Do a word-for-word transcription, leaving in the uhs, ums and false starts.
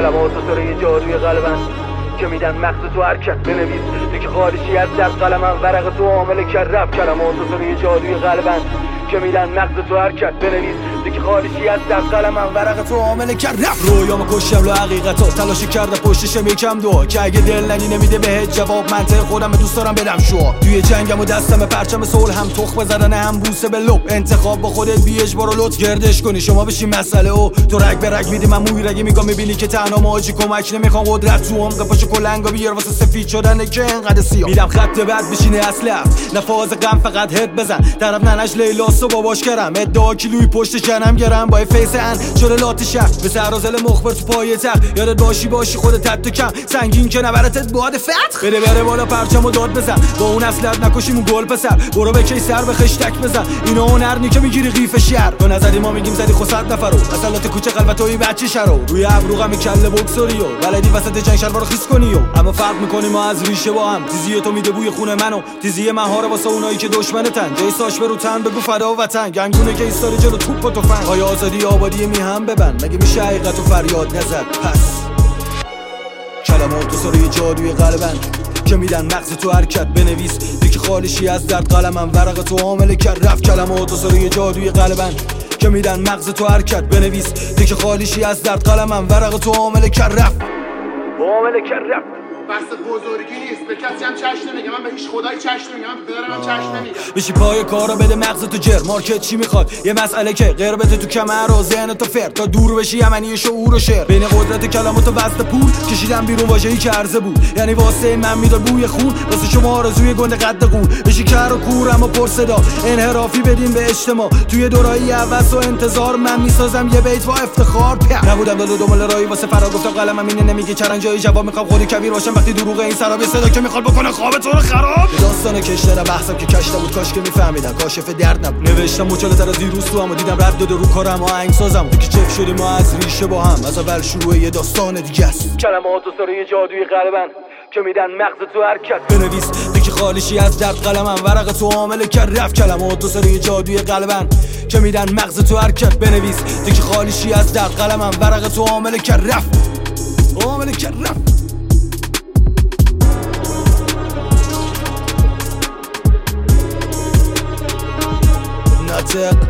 کلمات و سر یه جادوی قلبن که میدن مغز تو حرکت بنویس دیگه خارشی از در قلمم ورق تو عامل کررف کلمات و سر یه جادوی قلبن که میدن مغز تو حرکت بنویس دیگه خارشی از در قلمم ورق تو عامل کررف رویامو کشتم لو حقیقتا تلاشی کرده پشتشم یکم دو که اگه دل نگی نمیده بهت جواب منطق خودم دوست دارم بدم شو توی جنگم و دستم پرچم صلح هم تخم زدن هم بوسه به لب انتخاب با خودت بی اجبار و لطف گردش کنی شما بشی مسئله و تو رگ به رگ میدی من موی رگی میگم میبینی که تنها ماجی کمک نمیخوام قدرت تو عمق پاشو کلنگا بیار واسه سفید شدن که انقدر سیاه میدم خط بعد بشینه اصل نفاز غم فقط هد بزن طرف ننش لیلاس و باباش کرم ادعا کیلوی پشت جنم گرم با فیس ان شده لات شهر به سرازل مخبر تو پای تخت یادت باشی باشی خودت تد و کم سنگین که نبرتت باد فتح بده بره بالا پرچم و داد بزن با اون اصلت نکشیم گل پسر برو به کی سر به خشتک بزن اینا هنرنی که میگیری قیف شهر تو نزدی ما میگیم زدی خود صد نفرو اصلات کوچه قلبتوی بچه شرو روی ابرو غم کله بوکسوریو ولدی وسط جنگ شلوارو خیس کنیو اما فرق میکنیم ما از ریشه با هم تیزی تو میده بوی خون منو تیزی مهاره واسه اونایی که دشمنتن جای ساش برو تن بگو فدا وطن گنگونه که ایستاره جلو توپ و تفنگ آیا آزادی آبادی میهم ببند مگه میشه حقیقت و فریاد نزد پس کلمات و سر جادوی قلبن که میدن مغز تو حرکت بنویس دیگه خالشی از درد قلمم ورق تو عامل کررف کلمات و سر جادوی قلبن که میدن مغز تو حرکت بنویس دیگه خالشی از درد قلمم ورق تو عامل کررف عامل کررف بحث بزرگی نیست به کسی هم چشم نمیگم من به هیچ خدایی چشم نمیگم به پدرم هم چشم نمیگم بشی پای کارا بده مغز تو جر مارکت چی میخواد یه مسئله که غیر بده تو کمر و ذهن تو فر تا دور بشی یمنی شعور و شعر بین قدرت کلمات و وزن پول کشیدم بیرون واژه‌ای که عرضه بود یعنی واسه من میداد بوی خون واسه شما آرزوی گنده قد قون بشی کر و کور اما پر صدا انحرافی بدیم به اجتماع توی دورایی عوض و انتظار من میسازم یه بیت با افتخار نبودم دل و دنبال راهی واسه فرار گفتم قلمم اینه نمیگه چرنجای جواب میخوام خودی کبیر باشم وقتی دروغ این سراب صدا که میخواد بکنه خواب تو رو خراب داستان کشتن بحثم که کشته بود کاش که میفهمیدن کاشف درد نبود نوشتم مچاله تر از دیروز تو هم دیدم رد داده رو کارم آهنگ سازم که چف شدیم ما از ریشه با هم از اول شروع یه داستان دیگه است کلمات و سر جادوی قلبن که میدن مغز تو حرکت بنویس دیگه خالشی از درد قلمم ورق تو عامل کررف کلمات و سر جادوی قلبن که میدن مغز تو حرکت بنویس دیگه خالشی از درد قلمم ورق تو عامل کررف عامل کررف ناطق